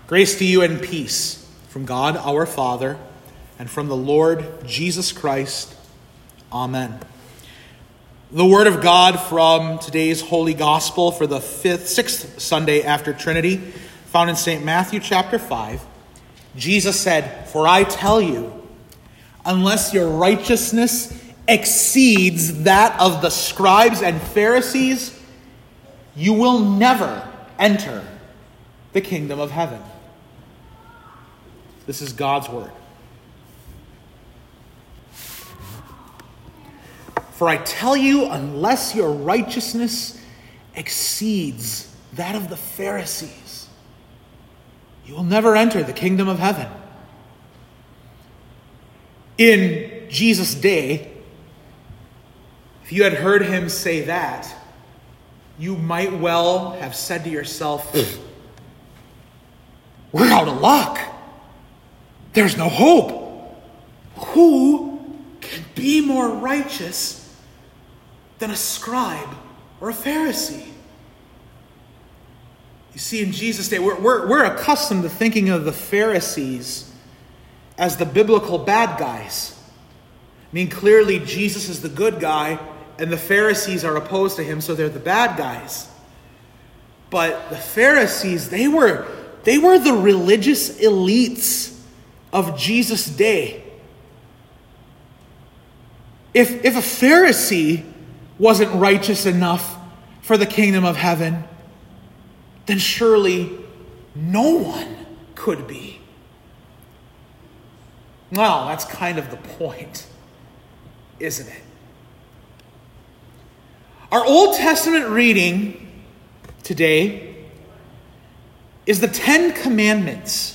Grace to you and peace from God our Father and from the Lord Jesus Christ. Amen. The Word of God from today's Holy Gospel for the sixth Sunday after Trinity, found in St. Matthew chapter 5. Jesus said, "For I tell you, unless your righteousness exceeds that of the scribes and Pharisees, you will never enter the kingdom of heaven." This is God's word. For I tell you, unless your righteousness exceeds that of the Pharisees, you will never enter the kingdom of heaven. In Jesus' day, if you had heard him say that, you might well have said to yourself, "We're out of luck. There's no hope. Who can be more righteous than a scribe or a Pharisee?" You see, in Jesus' day, we're accustomed to thinking of the Pharisees as the biblical bad guys. I mean, clearly Jesus is the good guy, and the Pharisees are opposed to him, so they're the bad guys. But the Pharisees, they were the religious elites of Jesus' day. If a Pharisee wasn't righteous enough for the kingdom of heaven, then surely no one could be. Well, that's kind of the point, isn't it? Our Old Testament reading today is the Ten Commandments.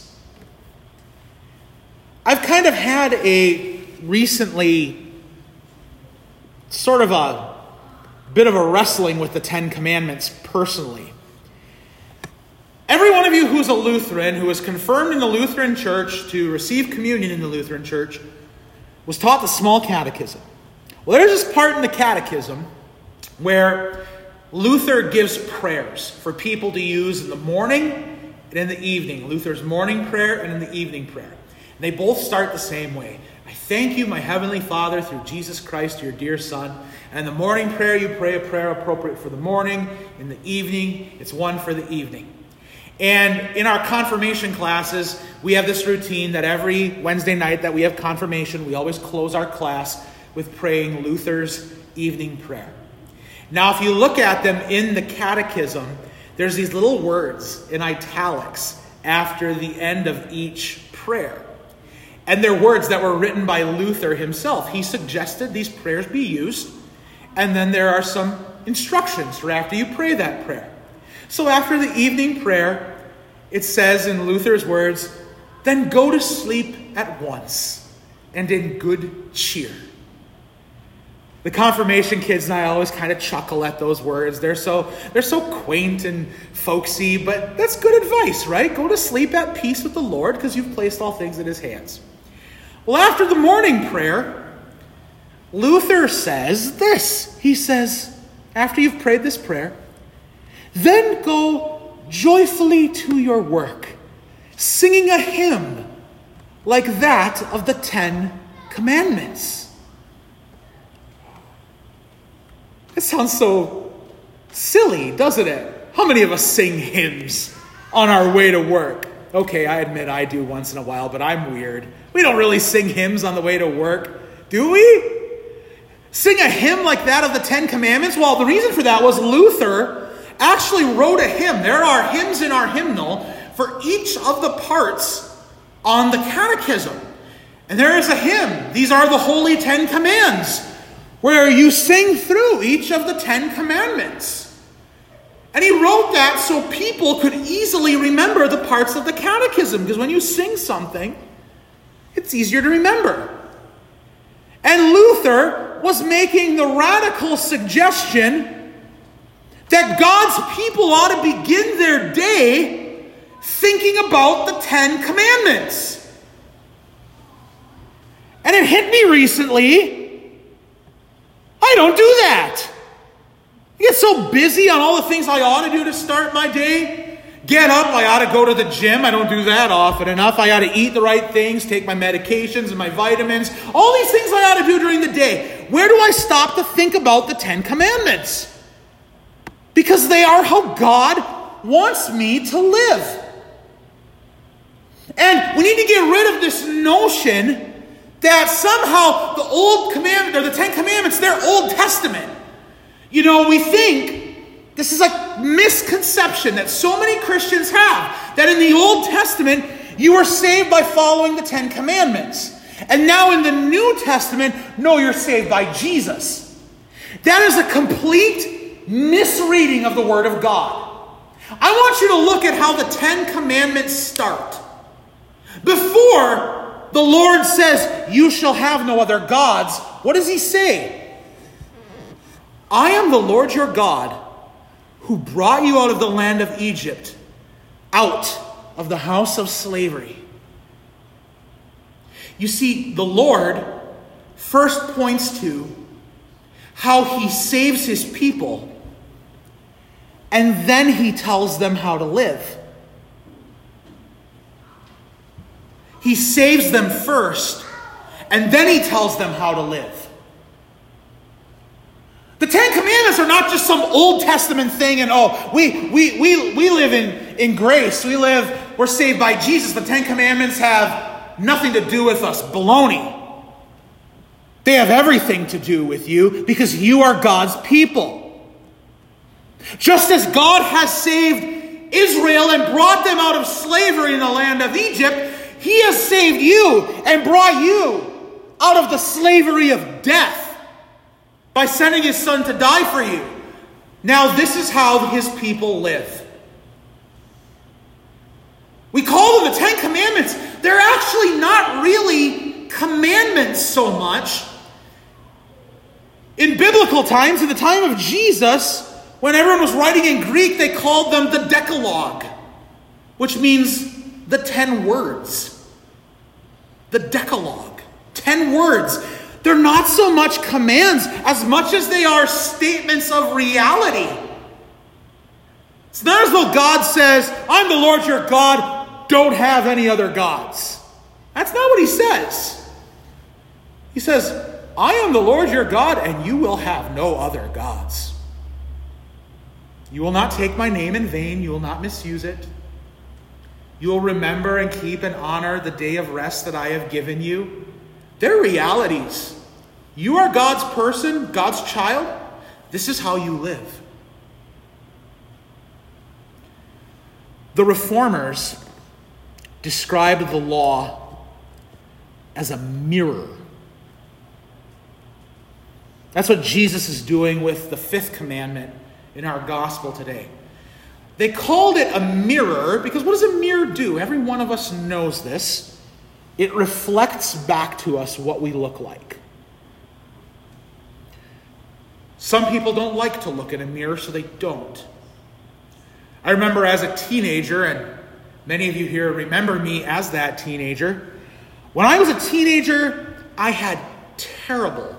I've kind of had recently sort of a bit of a wrestling with the Ten Commandments personally. Every one of you who's a Lutheran, who was confirmed in the Lutheran Church to receive communion in the Lutheran Church, was taught the small catechism. Well, there's this part in the catechism where Luther gives prayers for people to use in the morning and in the evening. Luther's morning prayer and in the evening prayer. And they both start the same way. "I thank you, my heavenly Father, through Jesus Christ, your dear Son." And in the morning prayer, you pray a prayer appropriate for the morning. In the evening, it's one for the evening. And in our confirmation classes, we have this routine that every Wednesday night that we have confirmation, we always close our class with praying Luther's evening prayer. Now, if you look at them in the catechism, there's these little words in italics after the end of each prayer. And they're words that were written by Luther himself. He suggested these prayers be used. And then there are some instructions for after you pray that prayer. So after the evening prayer, it says in Luther's words, "Then go to sleep at once and in good cheer." The confirmation kids and I always kind of chuckle at those words. They're so quaint and folksy, but that's good advice, right? Go to sleep at peace with the Lord because you've placed all things in his hands. Well, after the morning prayer, Luther says this. He says, after you've prayed this prayer, "Then go joyfully to your work, singing a hymn like that of the Ten Commandments." It sounds so silly, doesn't it? How many of us sing hymns on our way to work? Okay, I admit I do once in a while, but I'm weird. We don't really sing hymns on the way to work, do we? Sing a hymn like that of the Ten Commandments? Well, the reason for that was Luther actually wrote a hymn. There are hymns in our hymnal for each of the parts on the catechism. And there is a hymn. These are the Holy Ten Commands, where you sing through each of the Ten Commandments. And he wrote that so people could easily remember the parts of the catechism, because when you sing something, it's easier to remember. And Luther was making the radical suggestion that God's people ought to begin their day thinking about the Ten Commandments. And it hit me recently, I don't do that. I get so busy on all the things I ought to do to start my day. get up, I ought to go to the gym. I don't do that often enough. I ought to eat the right things, take my medications and my vitamins. All these things I ought to do during the day. Where do I stop to think about the 10 Commandments? Because they are how God wants me to live. And we need to get rid of this notion that somehow the Old Commandment, or the 10 Commandments, they're Old Testament. We think this is a misconception that so many Christians have, that in the Old Testament, you are saved by following the 10 Commandments. And now in the New Testament, no, you're saved by Jesus. That is a complete misreading of the Word of God. I want you to look at how the 10 Commandments start. Before the Lord says, you shall have no other gods, what does he say? I am the Lord your God, who brought you out of the land of Egypt, out of the house of slavery. You see, the Lord first points to how he saves his people, and then he tells them how to live. He saves them first, and then he tells them how to live. The 10 Commandments are not just some Old Testament thing and, we live in grace. We're saved by Jesus. The 10 Commandments have nothing to do with us. Baloney. They have everything to do with you because you are God's people. Just as God has saved Israel and brought them out of slavery in the land of Egypt, he has saved you and brought you out of the slavery of death by sending his son to die for you. Now this is how his people live. We call them the 10 Commandments. They're actually not really commandments so much. In biblical times, in the time of Jesus, when everyone was writing in Greek, they called them the Decalogue, which means the 10 words. The Decalogue. 10 words. They're not so much commands as much as they are statements of reality. It's not as though God says, I'm the Lord your God, don't have any other gods. That's not what he says. He says, I am the Lord your God, and you will have no other gods. You will not take my name in vain. You will not misuse it. You will remember and keep and honor the day of rest that I have given you. They're realities. You are God's person, God's child. This is how you live. The Reformers described the law as a mirror. That's what Jesus is doing with the 5th commandment in our gospel today. They called it a mirror because what does a mirror do? Every one of us knows this. It reflects back to us what we look like. Some people don't like to look in a mirror, so they don't. I remember as a teenager, and many of you here remember me as that teenager. When I was a teenager, I had terrible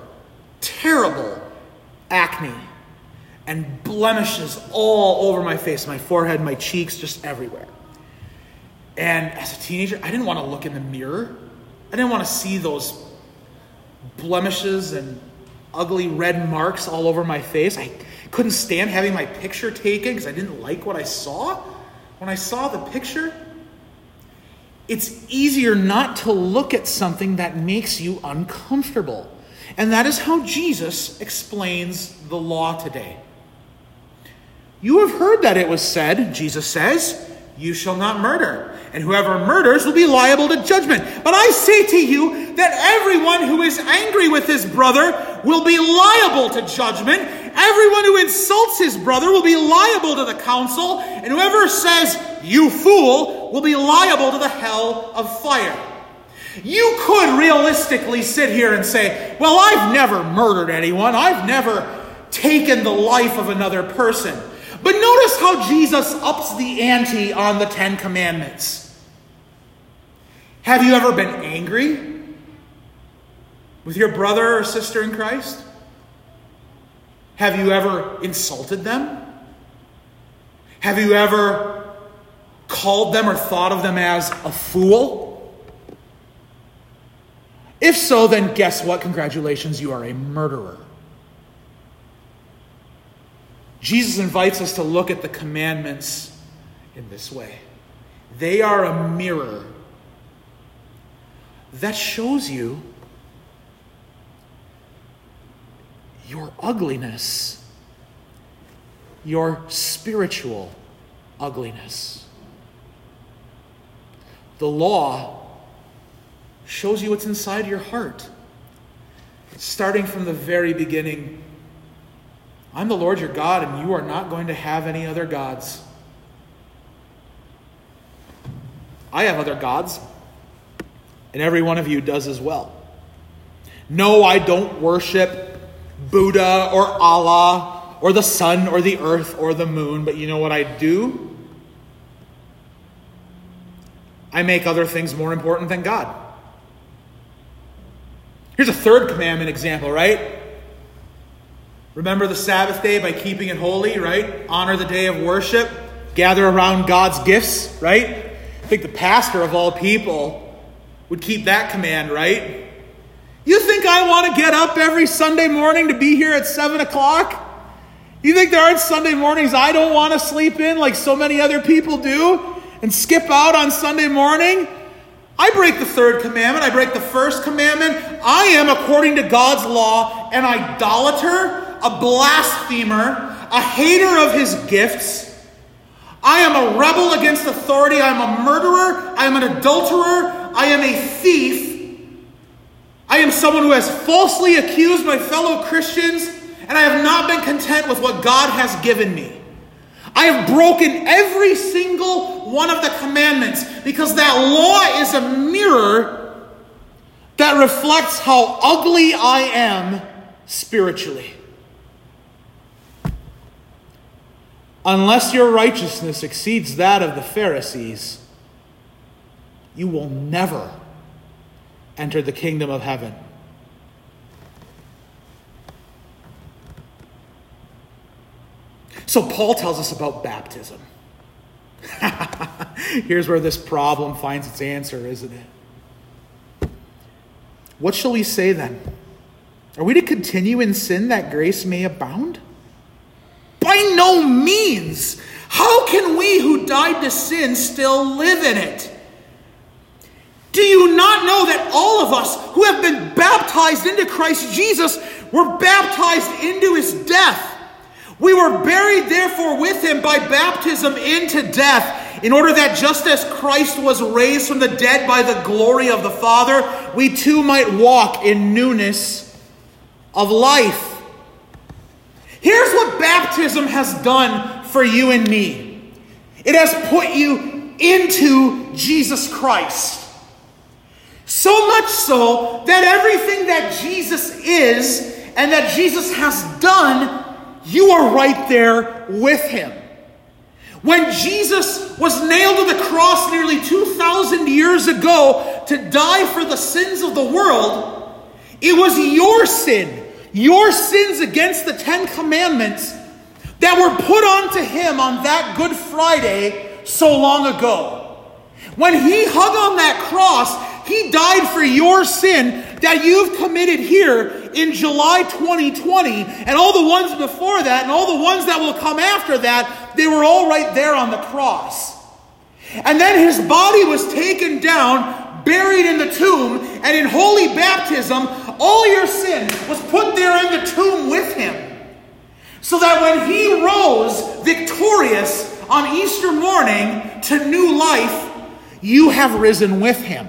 acne and blemishes all over my face, my forehead, my cheeks, just everywhere. And as a teenager, I didn't want to look in the mirror. I didn't want to see those blemishes and ugly red marks all over my face. I couldn't stand having my picture taken because I didn't like what I saw. When I saw the picture, it's easier not to look at something that makes you uncomfortable. And that is how Jesus explains the law today. You have heard that it was said, Jesus says, you shall not murder, and whoever murders will be liable to judgment. But I say to you that everyone who is angry with his brother will be liable to judgment. Everyone who insults his brother will be liable to the council, and whoever says, you fool, will be liable to the hell of fire. You could realistically sit here and say, well, I've never murdered anyone. I've never taken the life of another person. But notice how Jesus ups the ante on the 10 Commandments. Have you ever been angry with your brother or sister in Christ? Have you ever insulted them? Have you ever called them or thought of them as a fool? If so, then guess what? Congratulations, you are a murderer. Jesus invites us to look at the commandments in this way. They are a mirror that shows you your ugliness, your spiritual ugliness. The law shows you what's inside your heart. Starting from the very beginning, I'm the Lord your God, and you are not going to have any other gods. I have other gods, and every one of you does as well. No, I don't worship Buddha or Allah or the sun or the earth or the moon, but you know what I do? I make other things more important than God. Here's a third commandment example, right? Remember the Sabbath day by keeping it holy, right? Honor the day of worship. Gather around God's gifts, right? I think the pastor of all people would keep that command, right? You think I want to get up every Sunday morning to be here at 7 o'clock? You think there aren't Sunday mornings I don't want to sleep in like so many other people do and skip out on Sunday morning? I break the third commandment. I break the first commandment. I am, according to God's law, an idolater, a blasphemer, a hater of his gifts. I am a rebel against authority. I am a murderer. I am an adulterer. I am a thief. I am someone who has falsely accused my fellow Christians, and I have not been content with what God has given me. I have broken every single one of the commandments because that law is a mirror that reflects how ugly I am spiritually. Unless your righteousness exceeds that of the Pharisees, you will never enter the kingdom of heaven. So Paul tells us about baptism. Here's where this problem finds its answer, isn't it? What shall we say then? Are we to continue in sin that grace may abound? By no means. How can we who died to sin still live in it? Do you not know that all of us who have been baptized into Christ Jesus were baptized into his death? We were buried therefore with him by baptism into death, in order that just as Christ was raised from the dead by the glory of the Father, we too might walk in newness of life. Here's what baptism has done for you and me. It has put you into Jesus Christ. So much so that everything that Jesus is and that Jesus has done, you are right there with him. When Jesus was nailed to the cross nearly 2,000 years ago to die for the sins of the world, it was your sins against the 10 Commandments that were put onto him on that Good Friday so long ago. When he hung on that cross, he died for your sin that you've committed here in July 2020, and all the ones before that, and all the ones that will come after that. They were all right there on the cross. And then his body was taken down, buried in the tomb, and in holy baptism, all your sin was put there in the tomb with him. So that when he rose victorious on Easter morning to new life, you have risen with him.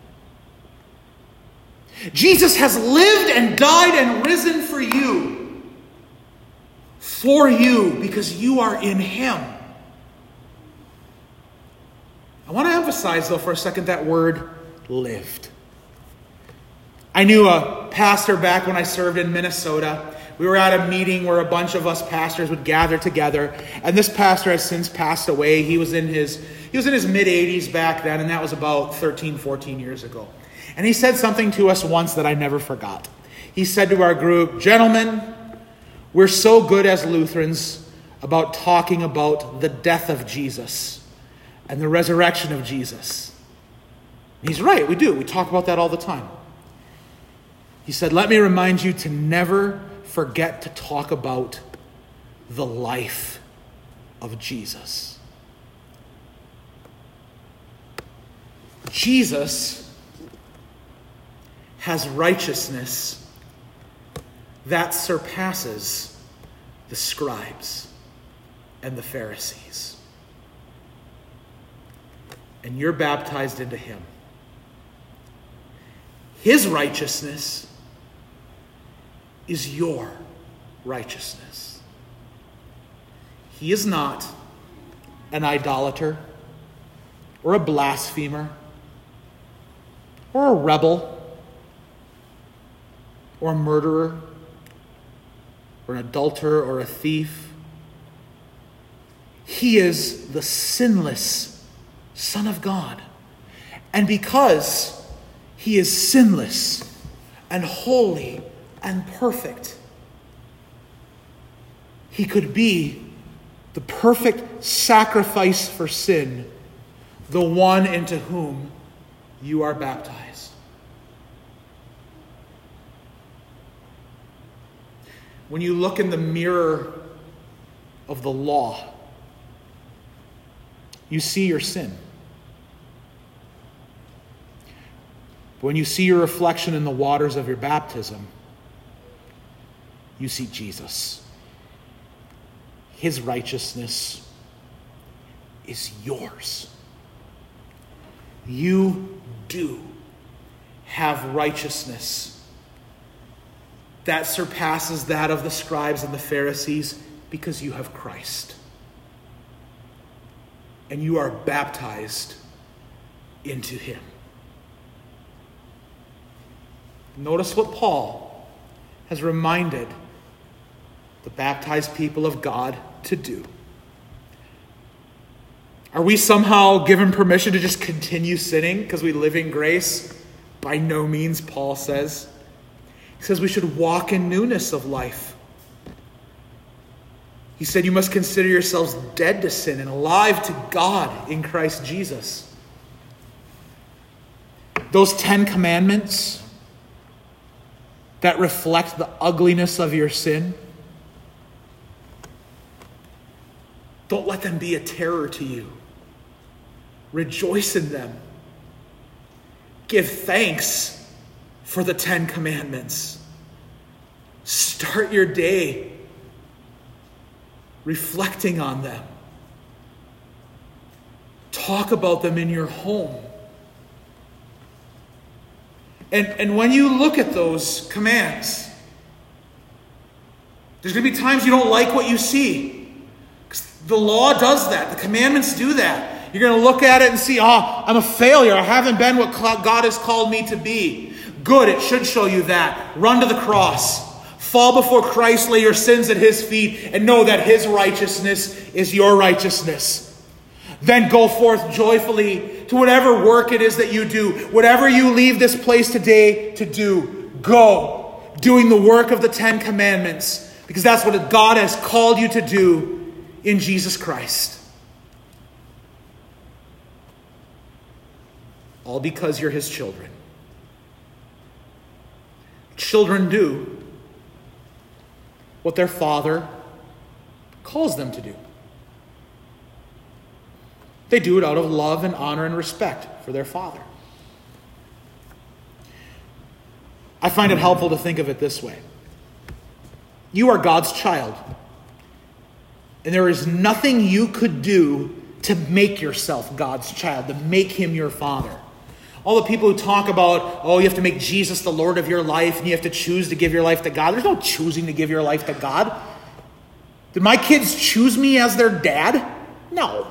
Jesus has lived and died and risen for you, because you are in him. I want to emphasize, though, for a second that word, lived. I knew a pastor back when I served in Minnesota. We were at a meeting where a bunch of us pastors would gather together, and this pastor has since passed away. He was in his mid-80s back then, and that was about 13, 14 years ago. And he said something to us once that I never forgot. He said to our group, "Gentlemen, we're so good as Lutherans about talking about the death of Jesus. and the resurrection of Jesus. He's right, we do. We talk about that all the time. He said, let me remind you to never forget to talk about the life of Jesus. Jesus has righteousness that surpasses the scribes and the Pharisees. And you're baptized into him. His righteousness is your righteousness. He is not an idolater or a blasphemer or a rebel or a murderer or an adulterer or a thief. He is the sinless Son of God. And because he is sinless and holy and perfect, he could be the perfect sacrifice for sin, the one into whom you are baptized. When you look in the mirror of the law, you see your sin. But when you see your reflection in the waters of your baptism, you see Jesus. His righteousness is yours. You do have righteousness that surpasses that of the scribes and the Pharisees because you have Christ. And you are baptized into him. Notice what Paul has reminded the baptized people of God to do. Are we somehow given permission to just continue sinning because we live in grace? By no means, Paul says. He says we should walk in newness of life. He said you must consider yourselves dead to sin and alive to God in Christ Jesus. Those 10 commandments that reflect the ugliness of your sin, don't let them be a terror to you. Rejoice in them. Give thanks for the 10 commandments. Start your day reflecting on them. Talk about them in your home. And when you look at those commands, there's going to be times you don't like what you see. 'Cause the law does that. The commandments do that. You're going to look at it and see, I'm a failure. I haven't been what God has called me to be. Good, it should show you that. Run to the cross. Fall before Christ, lay your sins at his feet, and know that his righteousness is your righteousness. Then go forth joyfully to whatever work it is that you do. Whatever you leave this place today to do, go. Doing the work of the 10 commandments, because that's what God has called you to do in Jesus Christ. All because you're his children. Children do what their father calls them to do. They do it out of love and honor and respect for their father. I find it helpful to think of it this way. You are God's child, and there is nothing you could do to make yourself God's child, to make him your father. All the people who talk about, you have to make Jesus the Lord of your life and you have to choose to give your life to God. There's no choosing to give your life to God. Did my kids choose me as their dad? No.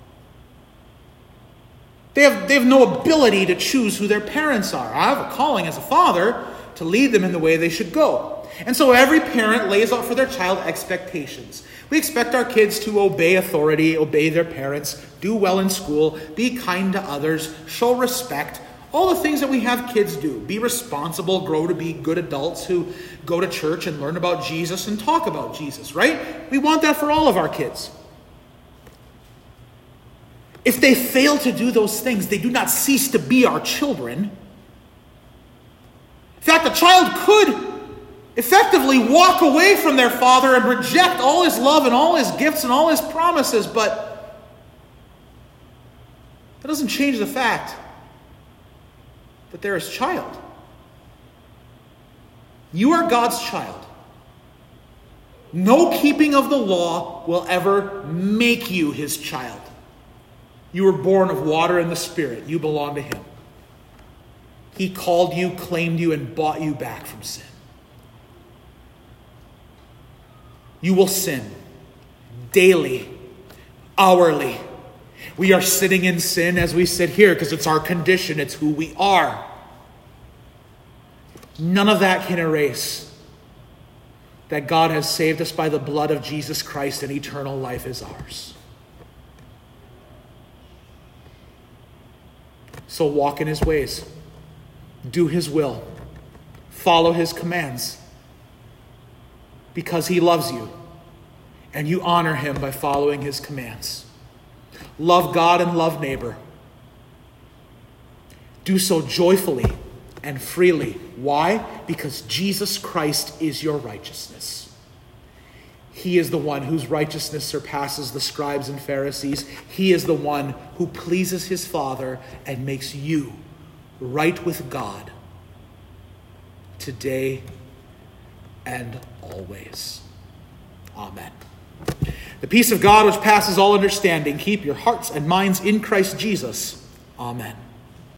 They have no ability to choose who their parents are. I have a calling as a father to lead them in the way they should go. And so every parent lays out for their child expectations. We expect our kids to obey authority, obey their parents, do well in school, be kind to others, show respect, all the things that we have kids do. Be responsible, grow to be good adults who go to church and learn about Jesus and talk about Jesus, right? We want that for all of our kids. If they fail to do those things, they do not cease to be our children. In fact, a child could effectively walk away from their father and reject all his love and all his gifts and all his promises, but that doesn't change the fact that they're his child. You are God's child. No keeping of the law will ever make you his child. You were born of water and the Spirit. You belong to him. He called you, claimed you, and bought you back from sin. You will sin daily, hourly. We are sitting in sin as we sit here because it's our condition. It's who we are. None of that can erase that God has saved us by the blood of Jesus Christ and eternal life is ours. So walk in his ways. Do his will. Follow his commands. Because he loves you. And you honor him by following his commands. Love God and love neighbor. Do so joyfully and freely. Why? Because Jesus Christ is your righteousness. He is the one whose righteousness surpasses the scribes and Pharisees. He is the one who pleases his Father and makes you right with God today and always. Amen. The peace of God which passes all understanding, keep your hearts and minds in Christ Jesus. Amen.